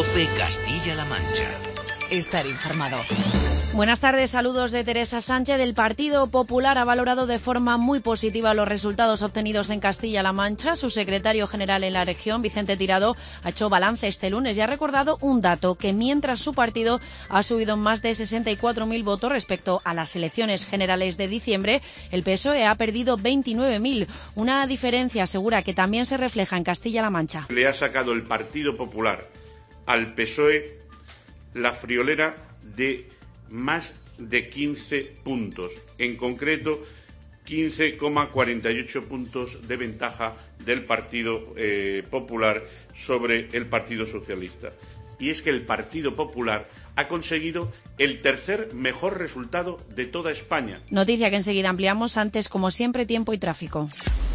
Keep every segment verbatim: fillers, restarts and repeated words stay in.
COPE Castilla-La Mancha. Estar informado. Buenas tardes, saludos de Teresa Sánchez. El Partido Popular ha valorado de forma muy positiva los resultados obtenidos en Castilla-La Mancha. Su secretario general en la región, Vicente Tirado, ha hecho balance este lunes y ha recordado un dato, que mientras su partido ha subido más de sesenta y cuatro mil votos respecto a las elecciones generales de diciembre, el P S O E ha perdido veintinueve mil. Una diferencia, asegura, que también se refleja en Castilla-La Mancha. Le ha sacado el Partido Popular al P S O E la friolera de más de quince puntos, en concreto quince coma cuarenta y ocho puntos de ventaja del Partido eh, Popular sobre el Partido Socialista. Y es que el Partido Popular ha conseguido el tercer mejor resultado de toda España. Noticia que enseguida ampliamos, antes, como siempre, tiempo y tráfico.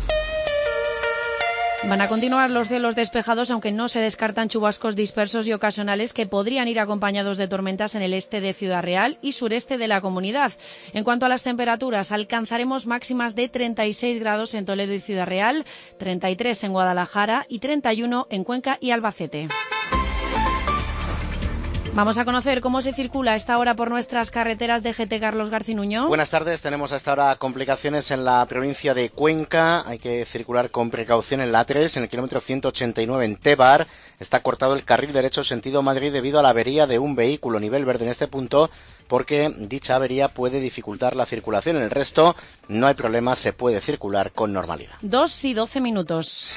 Van a continuar los cielos despejados, aunque no se descartan chubascos dispersos y ocasionales que podrían ir acompañados de tormentas en el este de Ciudad Real y sureste de la comunidad. En cuanto a las temperaturas, alcanzaremos máximas de treinta y seis grados en Toledo y Ciudad Real, treinta y tres en Guadalajara y treinta y uno en Cuenca y Albacete. Vamos a conocer cómo se circula a esta hora por nuestras carreteras de G T. Carlos Garcinuño. Buenas tardes, tenemos a esta hora complicaciones en la provincia de Cuenca. Hay que circular con precaución en la A tres, en el kilómetro ciento ochenta y nueve en Tebar. Está cortado el carril derecho sentido Madrid debido a la avería de un vehículo, nivel verde en este punto, porque dicha avería puede dificultar la circulación. En el resto no hay problema, se puede circular con normalidad. Dos y doce minutos.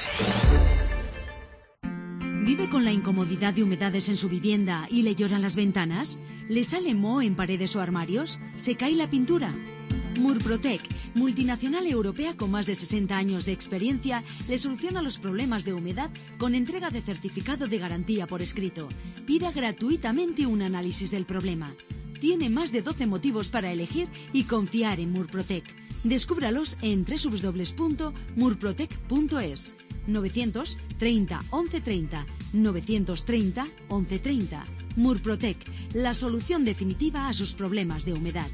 ¿Vive con la incomodidad de humedades en su vivienda y le lloran las ventanas? ¿Le sale moho en paredes o armarios? ¿Se cae la pintura? Murprotec, multinacional europea con más de sesenta años de experiencia, le soluciona los problemas de humedad con entrega de certificado de garantía por escrito. Pida gratuitamente un análisis del problema. Tiene más de doce motivos para elegir y confiar en Murprotec. Descúbralos en doble u doble u doble u punto murprotec punto es. novecientos treinta once treinta, novecientos treinta once treinta. Murprotec, la solución definitiva a sus problemas de humedad.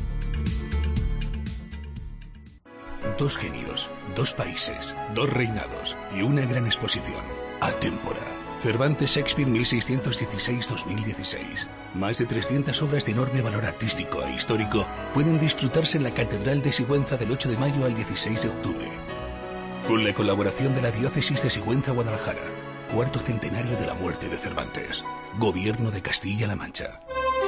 Dos genios, dos países, dos reinados y una gran exposición. Atémpora. Cervantes Shakespeare mil seiscientos dieciséis a dos mil dieciséis. Más de trescientas obras de enorme valor artístico e histórico pueden disfrutarse en la Catedral de Sigüenza del ocho de mayo al dieciséis de octubre. Con la colaboración de la Diócesis de Sigüenza-Guadalajara. Cuarto centenario de la muerte de Cervantes. Gobierno de Castilla-La Mancha.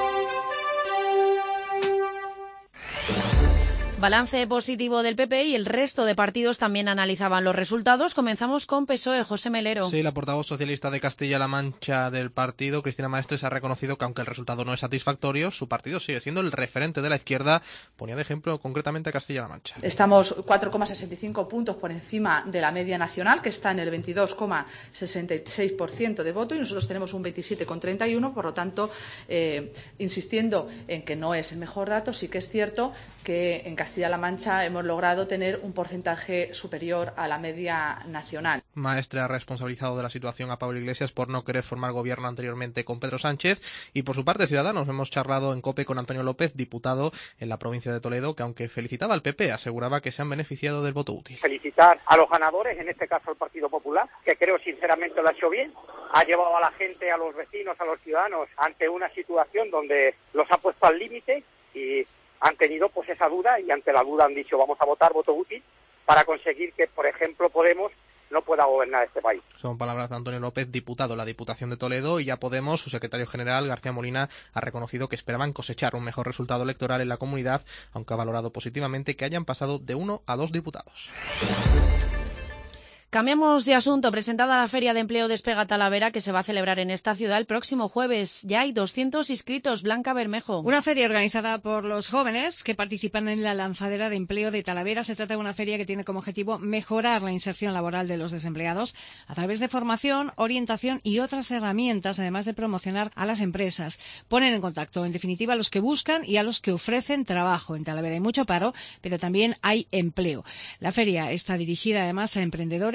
Balance positivo del P P y el resto de partidos también analizaban los resultados. Comenzamos con P S O E, José Melero. Sí, la portavoz socialista de Castilla-La Mancha del partido, Cristina Maestres, ha reconocido que aunque el resultado no es satisfactorio, su partido sigue siendo el referente de la izquierda. Ponía de ejemplo concretamente a Castilla-La Mancha. Estamos cuatro coma sesenta y cinco puntos por encima de la media nacional, que está en el veintidós coma sesenta y seis por ciento de voto, y nosotros tenemos un veintisiete coma treinta y uno por ciento. Por lo tanto, eh, insistiendo en que no es el mejor dato, sí que es cierto que en Castilla-La Mancha hemos logrado tener un porcentaje superior a la media nacional. Maestre ha responsabilizado de la situación a Pablo Iglesias por no querer formar gobierno anteriormente con Pedro Sánchez, y por su parte Ciudadanos hemos charlado en COPE con Antonio López, diputado en la provincia de Toledo, que aunque felicitaba al P P, aseguraba que se han beneficiado del voto útil. Felicitar a los ganadores, en este caso al Partido Popular, que creo sinceramente lo ha hecho bien. Ha llevado a la gente, a los vecinos, a los ciudadanos ante una situación donde los ha puesto al límite y han tenido pues esa duda, y ante la duda han dicho vamos a votar voto útil para conseguir que, por ejemplo, Podemos no pueda gobernar este país. Son palabras de Antonio López, diputado en la Diputación de Toledo, y ya Podemos, su secretario general, García Molina, ha reconocido que esperaban cosechar un mejor resultado electoral en la comunidad, aunque ha valorado positivamente que hayan pasado de uno a dos diputados. Cambiamos de asunto. Presentada la Feria de Empleo Despega Talavera, que se va a celebrar en esta ciudad el próximo jueves. Ya hay doscientos inscritos. Blanca Bermejo. Una feria organizada por los jóvenes que participan en la lanzadera de empleo de Talavera. Se trata de una feria que tiene como objetivo mejorar la inserción laboral de los desempleados a través de formación, orientación y otras herramientas, además de promocionar a las empresas. Ponen en contacto, en definitiva, a los que buscan y a los que ofrecen trabajo. En Talavera hay mucho paro, pero también hay empleo. La feria está dirigida además a emprendedores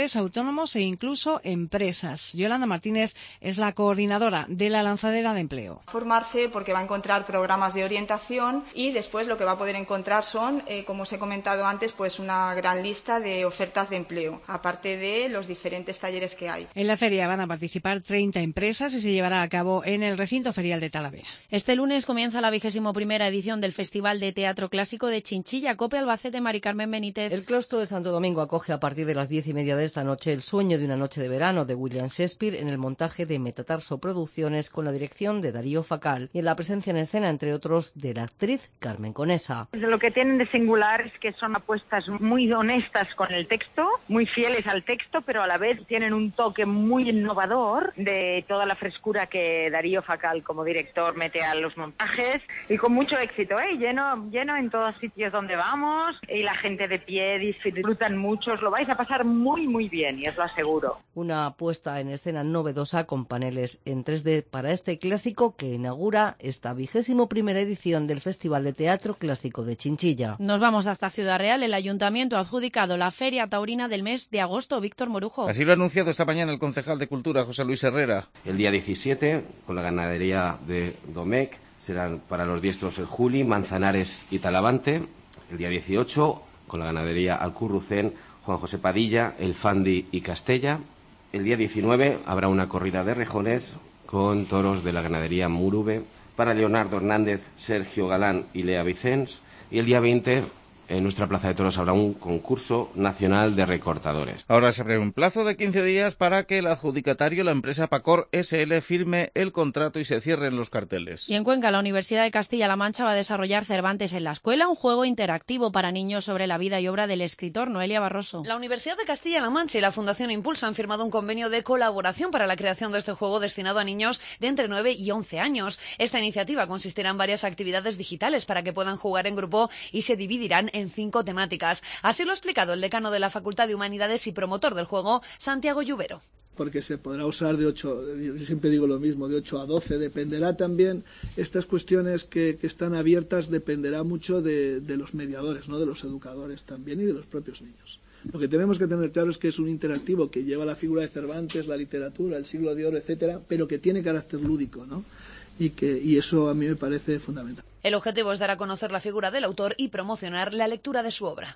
trabajadores, autónomos e incluso empresas. Yolanda Martínez es la coordinadora de la lanzadera de empleo. Formarse porque va a encontrar programas de orientación y después lo que va a poder encontrar son, eh, como os he comentado antes, pues una gran lista de ofertas de empleo, aparte de los diferentes talleres que hay. En la feria van a participar treinta empresas y se llevará a cabo en el recinto ferial de Talavera. Este lunes comienza la vigésimo primera edición del Festival de Teatro Clásico de Chinchilla. Cope Albacete, Mari Carmen Benítez. El claustro de Santo Domingo acoge a partir de las diez y media de esta noche El sueño de una noche de verano de William Shakespeare en el montaje de Metatarso Producciones con la dirección de Darío Facal y en la presencia en escena, entre otros, de la actriz Carmen Conesa. Lo que tienen de singular es que son apuestas muy honestas con el texto, muy fieles al texto, pero a la vez tienen un toque muy innovador de toda la frescura que Darío Facal como director mete a los montajes y con mucho éxito, ¿eh? lleno, lleno en todos sitios donde vamos y la gente de pie disfrutan mucho, os lo vais a pasar muy muy bien y os lo aseguro. Una puesta en escena novedosa con paneles en tres D para este clásico que inaugura esta vigésimo primera edición del Festival de Teatro Clásico de Chinchilla. Nos vamos hasta Ciudad Real. El Ayuntamiento ha adjudicado la Feria Taurina del mes de agosto. Víctor Morujo. Así lo ha anunciado esta mañana el concejal de Cultura, José Luis Herrera. El día diecisiete, con la ganadería de Domecq, serán para los diestros el Juli, Manzanares y Talavante. El día dieciocho, con la ganadería Alcurrucén, Juan José Padilla, El Fandi y Castella. El día diecinueve habrá una corrida de rejones con toros de la ganadería Murube para Leonardo Hernández, Sergio Galán y Lea Vicens. Y el día veinte, en nuestra Plaza de Toros habrá un concurso nacional de recortadores. Ahora se abre un plazo de quince días para que el adjudicatario, la empresa Pacor S L, firme el contrato y se cierren los carteles. Y en Cuenca, la Universidad de Castilla-La Mancha va a desarrollar Cervantes en la escuela, un juego interactivo para niños sobre la vida y obra del escritor Noelia Barroso. La Universidad de Castilla-La Mancha y la Fundación Impulsa han firmado un convenio de colaboración para la creación de este juego destinado a niños de entre nueve y once años. Esta iniciativa consistirá en varias actividades digitales para que puedan jugar en grupo y se dividirán en cinco temáticas. Así lo ha explicado el decano de la Facultad de Humanidades y promotor del juego, Santiago Lluvero. Porque se podrá usar de ocho, yo siempre digo lo mismo, de ocho a doce, dependerá también, estas cuestiones que, que están abiertas, dependerá mucho de, de los mediadores, ¿no? De los educadores también y de los propios niños. Lo que tenemos que tener claro es que es un interactivo que lleva la figura de Cervantes, la literatura, el siglo de oro, etcétera, pero que tiene carácter lúdico, ¿no? Y, que, y eso a mí me parece fundamental. El objetivo es dar a conocer la figura del autor y promocionar la lectura de su obra.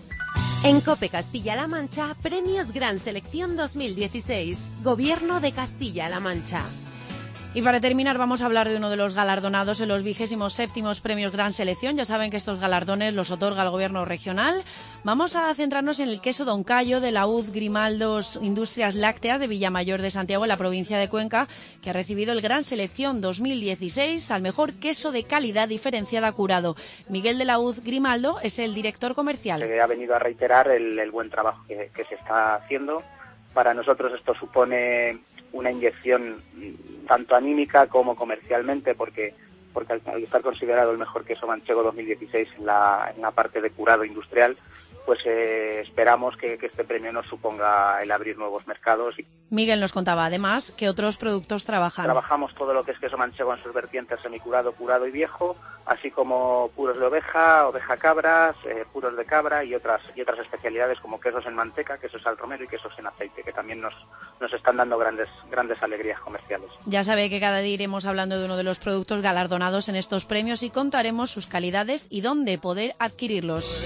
En COPE Castilla-La Mancha, Premios Gran Selección dos mil dieciséis. Gobierno de Castilla-La Mancha. Y para terminar vamos a hablar de uno de los galardonados en los vigésimos séptimos Premios Gran Selección. Ya saben que estos galardones los otorga el Gobierno regional. Vamos a centrarnos en el queso Don Cayo de la U Z Grimaldos Industrias Lácteas de Villamayor de Santiago, en la provincia de Cuenca, que ha recibido el Gran Selección dos mil dieciséis al mejor queso de calidad diferenciada curado. Miguel de la U Z Grimaldo es el director comercial. Se ha venido a reiterar el, el buen trabajo que, que se está haciendo. Para nosotros esto supone una inyección tanto anímica como comercialmente, porque porque al, al estar considerado el mejor queso manchego dos mil dieciséis en la, en la parte de curado industrial, pues eh, esperamos que, que este premio nos suponga el abrir nuevos mercados. Miguel nos contaba además que otros productos trabajan. Trabajamos todo lo que es queso manchego en sus vertientes semicurado, curado y viejo, así como puros de oveja, oveja cabras, eh, puros de cabra y otras y otras especialidades como quesos en manteca, quesos al romero y quesos en aceite, que también nos, nos están dando grandes, grandes alegrías comerciales. Ya sabe que cada día iremos hablando de uno de los productos galardonados en estos premios y contaremos sus calidades y dónde poder adquirirlos.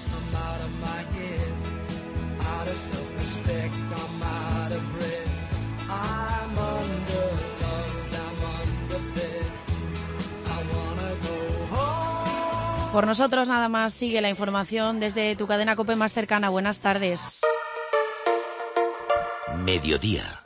Por nosotros nada más, sigue la información desde tu cadena COPE más cercana. Buenas tardes. Mediodía.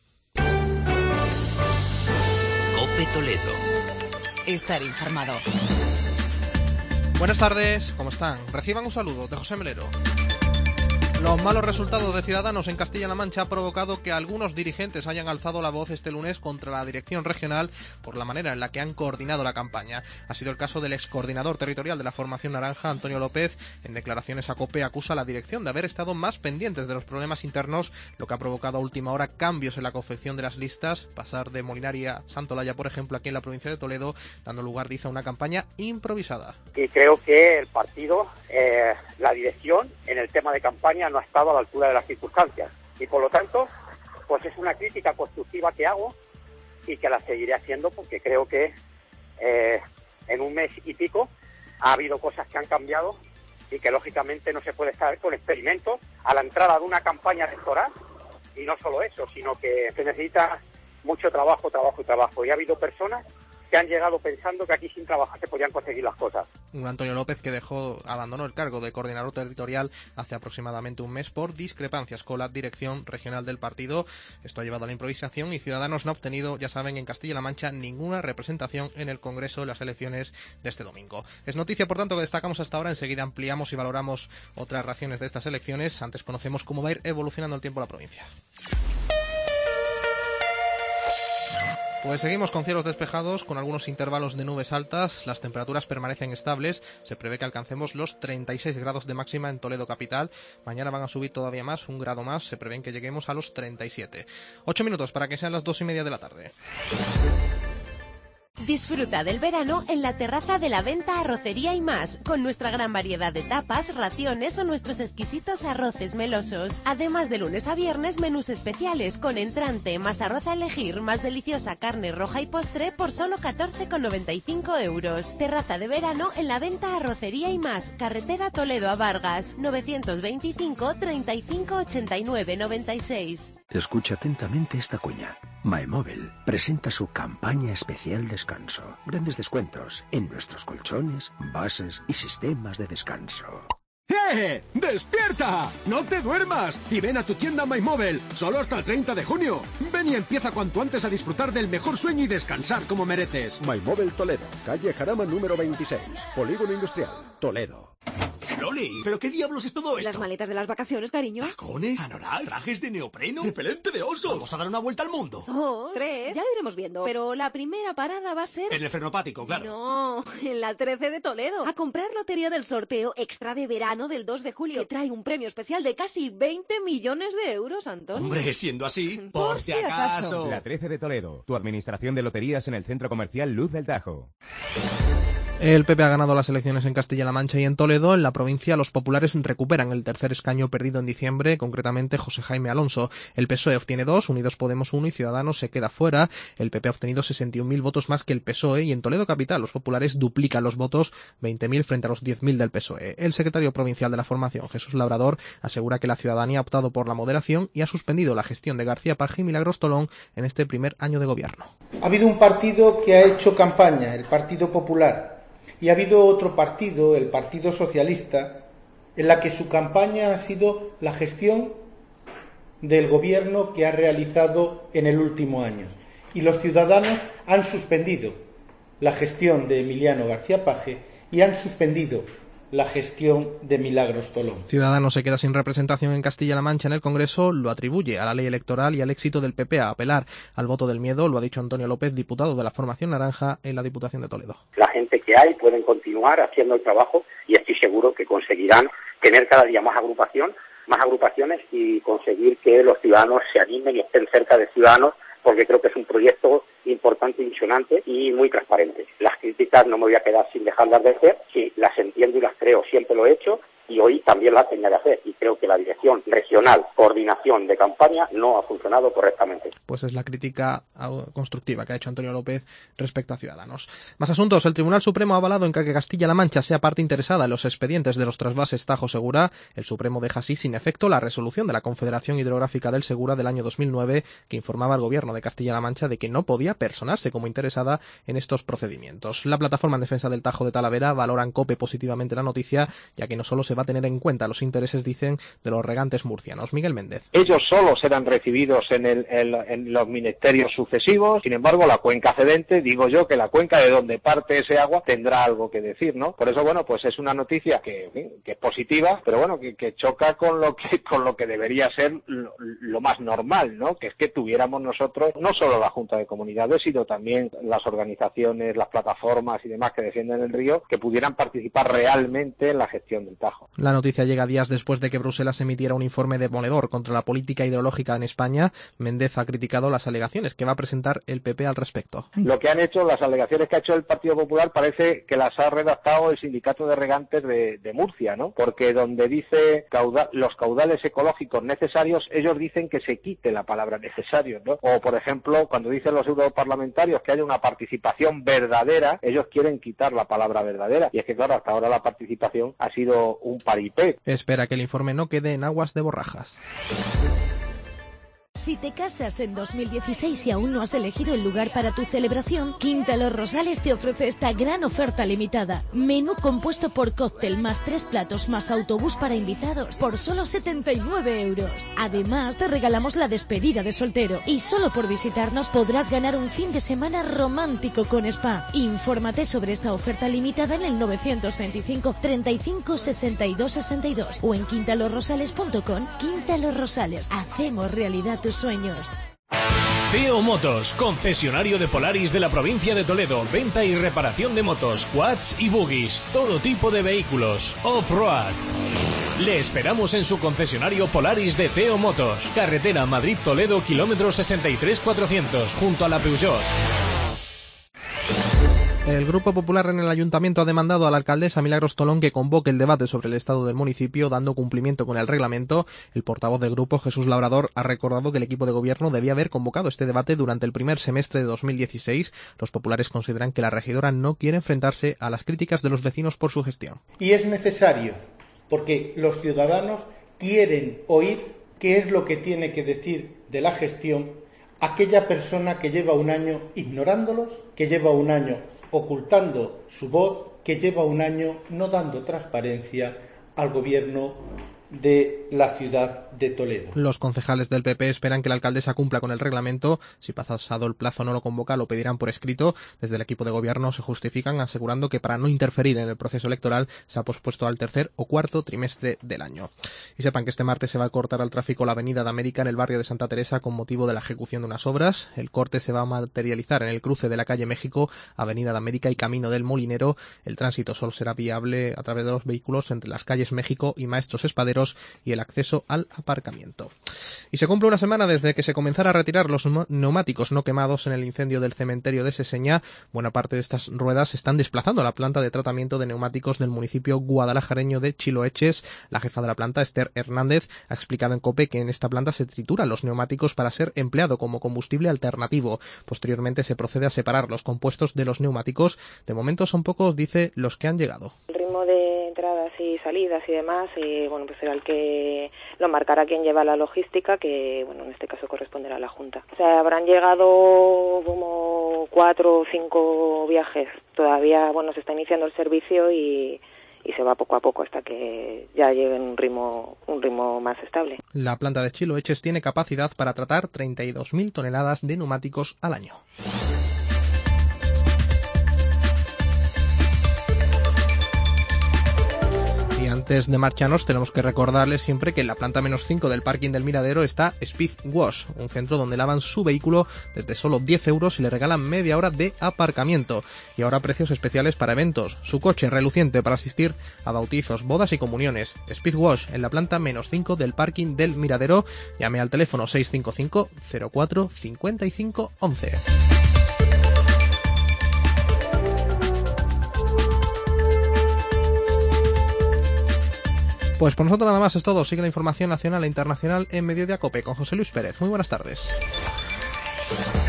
COPE Toledo. Estar informado. Buenas tardes, ¿cómo están? Reciban un saludo de José Melero. Los malos resultados de Ciudadanos en Castilla-La Mancha ha provocado que algunos dirigentes hayan alzado la voz este lunes contra la dirección regional por la manera en la que han coordinado la campaña. Ha sido el caso del excoordinador territorial de la Formación Naranja, Antonio López. En declaraciones a COPE acusa a la dirección de haber estado más pendientes de los problemas internos, lo que ha provocado a última hora cambios en la confección de las listas, pasar de Molinaria a Santolaya, por ejemplo, aquí en la provincia de Toledo, dando lugar, dice, a una campaña improvisada. Y creo que el partido, eh, la dirección, en el tema de campaña no ha estado a la altura de las circunstancias. Y por lo tanto, pues es una crítica constructiva que hago y que la seguiré haciendo porque creo que eh, en un mes y pico ha habido cosas que han cambiado y que lógicamente no se puede estar con experimentos a la entrada de una campaña electoral. Y no solo eso, sino que se necesita mucho trabajo, trabajo y trabajo. Y ha habido personas que han llegado pensando que aquí sin trabajar se podían conseguir las cosas. Un Antonio López que dejó, abandonó el cargo de coordinador territorial hace aproximadamente un mes por discrepancias con la dirección regional del partido. Esto ha llevado a la improvisación y Ciudadanos no ha obtenido, ya saben, en Castilla-La Mancha ninguna representación en el Congreso de las elecciones de este domingo. Es noticia, por tanto, que destacamos hasta ahora. Enseguida ampliamos y valoramos otras reacciones de estas elecciones. Antes conocemos cómo va a ir evolucionando el tiempo la provincia. Pues seguimos con cielos despejados, con algunos intervalos de nubes altas, las temperaturas permanecen estables, se prevé que alcancemos los treinta y seis grados de máxima en Toledo capital, mañana van a subir todavía más, un grado más, se prevén que lleguemos a los treinta y siete. Ocho minutos para que sean las dos y media de la tarde. Disfruta del verano en la terraza de la Venta Arrocería y Más, con nuestra gran variedad de tapas, raciones o nuestros exquisitos arroces melosos. Además, de lunes a viernes, menús especiales con entrante, más arroz a elegir, más deliciosa carne roja y postre por solo catorce con noventa y cinco euros. Terraza de verano en la Venta Arrocería y Más, carretera Toledo a Vargas, novecientos veinticinco, treinta y cinco, ochenta y nueve, noventa y seis. Escucha atentamente esta cuña. MyMobile presenta su campaña especial descanso. Grandes descuentos en nuestros colchones, bases y sistemas de descanso. ¡Eh! ¡Despierta! ¡No te duermas! Y ven a tu tienda MyMobile, solo hasta el treinta de junio. Ven y empieza cuanto antes a disfrutar del mejor sueño y descansar como mereces. MyMobile Toledo, calle Jarama número veintiséis, Polígono Industrial, Toledo. Loli, ¿pero qué diablos es todo esto? Las maletas de las vacaciones, cariño. ¿Tacones? ¿Anoraks? ¿Trajes de neopreno? ¿Repelente de osos? ¿Vamos a dar una vuelta al mundo? Dos, tres, ya lo iremos viendo. Pero la primera parada va a ser... En el frenopático, claro. No, en la trece de Toledo. A comprar lotería del sorteo extra de verano del dos de julio, que trae un premio especial de casi veinte millones de euros, Antonio. Hombre, siendo así, por, por si acaso. acaso. La trece de Toledo, tu administración de loterías en el Centro Comercial Luz del Tajo. El P P ha ganado las elecciones en Castilla-La Mancha y en Toledo. En la provincia, los populares recuperan el tercer escaño perdido en diciembre, concretamente José Jaime Alonso. El P S O E obtiene dos, Unidos Podemos uno y Ciudadanos se queda fuera. El P P ha obtenido sesenta y un mil votos más que el P S O E y en Toledo capital los populares duplican los votos, veinte mil frente a los diez mil del P S O E. El secretario provincial de la formación, Jesús Labrador, asegura que la ciudadanía ha optado por la moderación y ha suspendido la gestión de García Paje y Milagros Tolón en este primer año de gobierno. Ha habido un partido que ha hecho campaña, el Partido Popular. Y ha habido otro partido, el Partido Socialista, en la que su campaña ha sido la gestión del gobierno que ha realizado en el último año. Y los ciudadanos han suspendido la gestión de Emiliano García Paje y han suspendido la gestión de Milagros Tolón. Ciudadanos se queda sin representación en Castilla-La Mancha en el Congreso, lo atribuye a la ley electoral y al éxito del P P a apelar al voto del miedo, lo ha dicho Antonio López, diputado de la formación naranja en la Diputación de Toledo. La gente que hay pueden continuar haciendo el trabajo y estoy seguro que conseguirán tener cada día más agrupación, más agrupaciones y conseguir que los ciudadanos se animen y estén cerca de ciudadanos, porque creo que es un proyecto importante, ilusionante y muy transparente. Las críticas no me voy a quedar sin dejarlas de hacer, sí, las entiendo y las creo, siempre lo he hecho y hoy también las tenía que hacer y creo que la dirección regional, coordinación de campaña no ha funcionado correctamente. Pues es la crítica constructiva que ha hecho Antonio López respecto a Ciudadanos. Más asuntos. El Tribunal Supremo ha avalado en que Castilla-La Mancha sea parte interesada en los expedientes de los trasvases Tajo Segura. El Supremo deja así sin efecto la resolución de la Confederación Hidrográfica del Segura del año dos mil nueve que informaba al gobierno de Castilla-La Mancha de que no podía personarse como interesada en estos procedimientos. La plataforma en defensa del Tajo de Talavera valora en COPE positivamente la noticia, ya que no solo se va a tener en cuenta los intereses, dicen, de los regantes murcianos. Miguel Méndez. Ellos solo serán recibidos en, el, en, en los ministerios sucesivos, sin embargo la cuenca cedente, digo yo que la cuenca de donde parte ese agua tendrá algo que decir, ¿no? Por eso, bueno, pues es una noticia que, en fin, que es positiva, pero bueno, que, que choca con lo que con lo que debería ser lo, lo más normal, ¿no? Que es que tuviéramos nosotros, no solo la Junta de Comunidades, sino también las organizaciones, las plataformas y demás que defienden el río, que pudieran participar realmente en la gestión del Tajo. La noticia llega días después de que Bruselas emitiera un informe demoledor contra la política ideológica en España. Méndez ha criticado las alegaciones que va a presentar el P P al respecto. Lo que han hecho, las alegaciones que ha hecho el Partido Popular, parece que las ha redactado el Sindicato de Regantes de, de Murcia, ¿no? Porque donde dice cauda, los caudales ecológicos necesarios, ellos dicen que se quite la palabra necesarios, ¿no? O, por ejemplo, cuando dicen los europarlamentarios que haya una participación verdadera, ellos quieren quitar la palabra verdadera. Y es que, claro, hasta ahora la participación ha sido un paripé. Espera que el informe no quede en aguas de borrajas. Si te casas en dos mil dieciséis y aún no has elegido el lugar para tu celebración, Quinta Los Rosales te ofrece esta gran oferta limitada. Menú compuesto por cóctel más tres platos más autobús para invitados por solo setenta y nueve euros. Además, te regalamos la despedida de soltero y solo por visitarnos podrás ganar un fin de semana romántico con spa. Infórmate sobre esta oferta limitada en el novecientos veinticinco, treinta y cinco, sesenta y dos, sesenta y dos o en quinta los rosales punto com. Quinta Los Rosales, hacemos realidad tus sueños. Teo Motos, concesionario de Polaris de la provincia de Toledo, venta y reparación de motos, quads y buggies, todo tipo de vehículos, off-road. Le esperamos en su concesionario Polaris de Teo Motos, carretera Madrid-Toledo, kilómetro sesenta y tres cuatrocientos, junto a la Peugeot. El Grupo Popular en el Ayuntamiento ha demandado a la alcaldesa Milagros Tolón que convoque el debate sobre el estado del municipio, dando cumplimiento con el reglamento. El portavoz del grupo, Jesús Labrador, ha recordado que el equipo de gobierno debía haber convocado este debate durante el primer semestre de dos mil dieciséis. Los populares consideran que la regidora no quiere enfrentarse a las críticas de los vecinos por su gestión. Y es necesario, porque los ciudadanos quieren oír qué es lo que tiene que decir de la gestión aquella persona que lleva un año ignorándolos, que lleva un año ocultando su voz, que lleva un año no dando transparencia al gobierno de la ciudad de Toledo. Los concejales del P P esperan que la alcaldesa cumpla con el reglamento. Si pasado el plazo no lo convoca, lo pedirán por escrito. Desde el equipo de gobierno se justifican asegurando que para no interferir en el proceso electoral se ha pospuesto al tercer o cuarto trimestre del año. Y sepan que este martes se va a cortar al tráfico la Avenida de América en el barrio de Santa Teresa con motivo de la ejecución de unas obras. El corte se va a materializar en el cruce de la calle México, Avenida de América y Camino del Molinero. El tránsito solo será viable a través de los vehículos entre las calles México y Maestros Espaderos y el acceso al aparcamiento. Y se cumple una semana desde que se comenzara a retirar los neumáticos no quemados en el incendio del cementerio de Seseña. Buena parte de estas ruedas se están desplazando a la planta de tratamiento de neumáticos del municipio guadalajareño de Chiloeches. La jefa de la planta, Esther Hernández, ha explicado en COPE que en esta planta se trituran los neumáticos para ser empleado como combustible alternativo. Posteriormente se procede a separar los compuestos de los neumáticos. De momento son pocos, dice, los que han llegado. El ritmo de entradas y salidas y demás, y bueno, pues será el que lo marcará quien lleva la logística, que bueno, en este caso corresponderá a la Junta. O sea, habrán llegado como cuatro o cinco viajes. Todavía, bueno, se está iniciando el servicio y, y se va poco a poco hasta que ya llegue en un ritmo, un ritmo más estable. La planta de Chiloeches tiene capacidad para tratar treinta y dos mil toneladas de neumáticos al año. Antes de marcharnos tenemos que recordarles siempre que en la planta menos cinco del parking del Miradero está Speed Wash, un centro donde lavan su vehículo desde solo diez euros y le regalan media hora de aparcamiento. Y ahora precios especiales para eventos. Su coche reluciente para asistir a bautizos, bodas y comuniones. Speed Wash en la planta menos cinco del parking del Miradero. Llame al teléfono seis cinco cinco, cero cuatro, cinco cinco, once. Pues por nosotros nada más es todo. Sigue la información nacional e internacional en Mediodía COPE con José Luis Pérez. Muy buenas tardes.